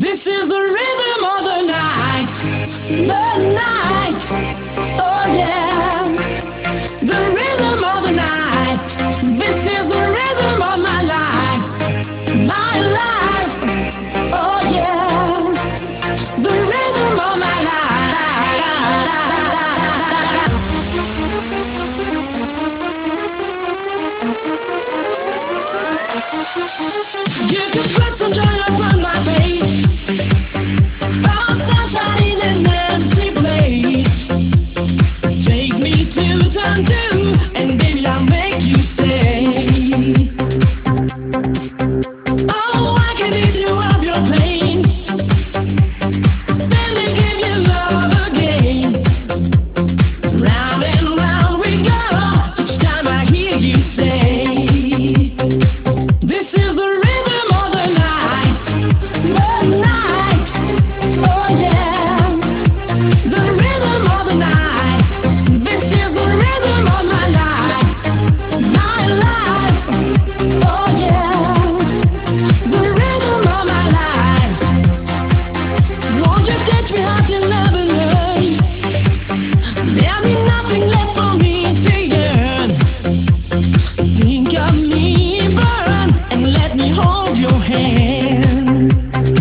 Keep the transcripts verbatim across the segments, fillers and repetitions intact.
This is the rhythm of the night, the night, oh yeah. The rhythm of the night, this is the rhythm of my life, my life, oh yeah. The rhythm of my life. You can put some joy upon my face. Found sunshine in an empty place. Take me to turn two, and baby I'll make you stay. Oh, I can eat you of your pain. Then they give you love again. Round and round we go. Each time I hear you say, this is the rhythm of the night, the night, oh yeah. The rhythm of the night, this is the rhythm of my life, my life, oh yeah. The rhythm of my life. Won't you touch me hot in love and learn? There'll be nothing left for me to yearn. Think of me, burn, and let me hold your hand.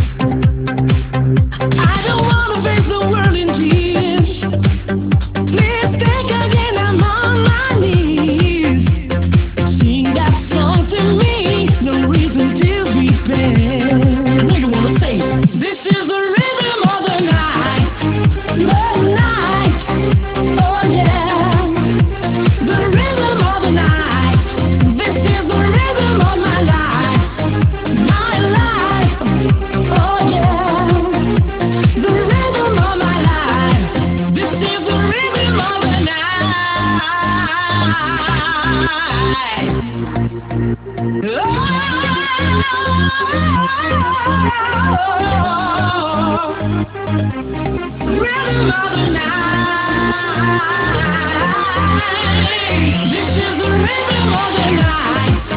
I don't wanna face the world in tears. Please think again, I'm on my knees. Sing that song to me, no reason to be bad. Now you wanna say, this is the rhythm of the night, the night, oh yeah. The rhythm of the night, this is the rhythm of my life, my life, oh yeah. The rhythm of my life, this is the rhythm of the night. Oh, rhythm of the night. This is the rhythm of the night.